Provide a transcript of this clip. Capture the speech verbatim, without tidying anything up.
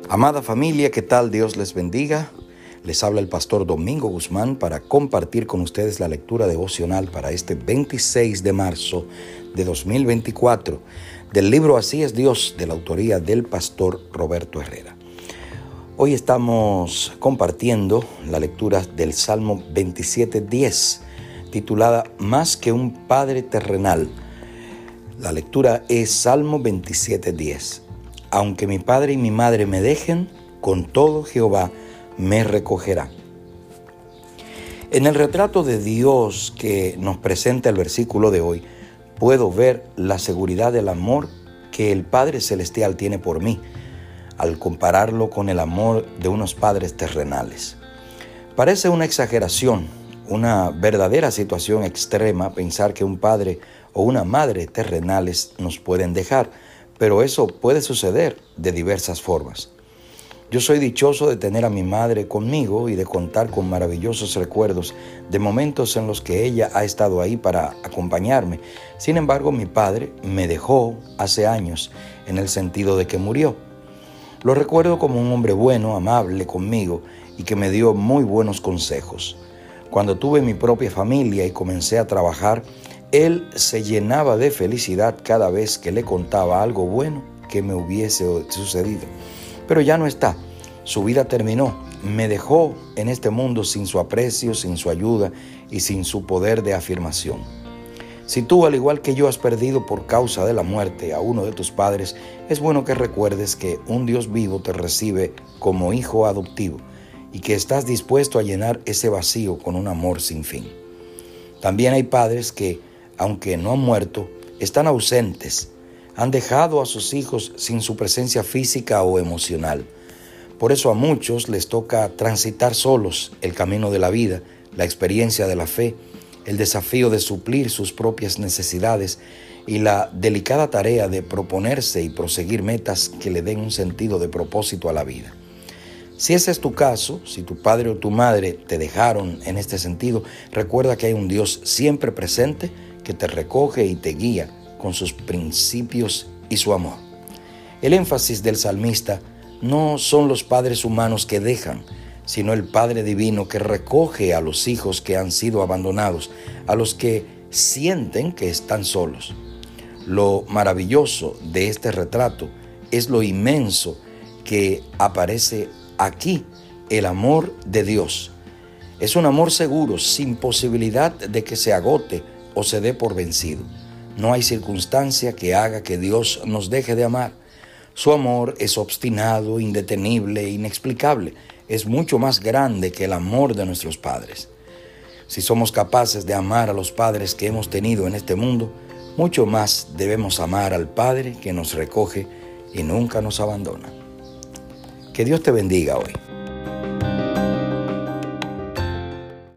Amada familia, ¿qué tal? Dios les bendiga. Les habla el pastor Domingo Guzmán para compartir con ustedes la lectura devocional para este veintiséis de marzo de dos mil veinticuatro del libro Así es Dios, de la autoría del pastor Roberto Herrera. Hoy estamos compartiendo la lectura del Salmo veintisiete diez, titulada Más que un Padre terrenal. La lectura es Salmo veintisiete diez. Aunque mi padre y mi madre me dejen, con todo Jehová me recogerá. En el retrato de Dios que nos presenta el versículo de hoy, puedo ver la seguridad del amor que el Padre Celestial tiene por mí, al compararlo con el amor de unos padres terrenales. Parece una exageración, una verdadera situación extrema pensar que un padre o una madre terrenales nos pueden dejar, pero eso puede suceder de diversas formas. Yo soy dichoso de tener a mi madre conmigo y de contar con maravillosos recuerdos de momentos en los que ella ha estado ahí para acompañarme. Sin embargo, mi padre me dejó hace años en el sentido de que murió. Lo recuerdo como un hombre bueno, amable conmigo y que me dio muy buenos consejos. Cuando tuve mi propia familia y comencé a trabajar, él se llenaba de felicidad cada vez que le contaba algo bueno que me hubiese sucedido. Pero ya no está. Su vida terminó. Me dejó en este mundo sin su aprecio, sin su ayuda y sin su poder de afirmación. Si tú, al igual que yo, has perdido por causa de la muerte a uno de tus padres, es bueno que recuerdes que un Dios vivo te recibe como hijo adoptivo y que estás dispuesto a llenar ese vacío con un amor sin fin. También hay padres que, aunque no han muerto, están ausentes. Han dejado a sus hijos sin su presencia física o emocional. Por eso a muchos les toca transitar solos el camino de la vida, la experiencia de la fe, el desafío de suplir sus propias necesidades y la delicada tarea de proponerse y proseguir metas que le den un sentido de propósito a la vida. Si ese es tu caso, si tu padre o tu madre te dejaron en este sentido, recuerda que hay un Dios siempre presente que te recoge y te guía con sus principios y su amor. El énfasis del salmista no son los padres humanos que dejan, sino el Padre Divino que recoge a los hijos que han sido abandonados, a los que sienten que están solos. Lo maravilloso de este retrato es lo inmenso que aparece aquí, el amor de Dios. Es un amor seguro, sin posibilidad de que se agote o se dé por vencido. No hay circunstancia que haga que Dios nos deje de amar. Su amor es obstinado, indetenible, inexplicable. Es mucho más grande que el amor de nuestros padres. Si somos capaces de amar a los padres que hemos tenido en este mundo, mucho más debemos amar al Padre que nos recoge y nunca nos abandona. Que Dios te bendiga hoy.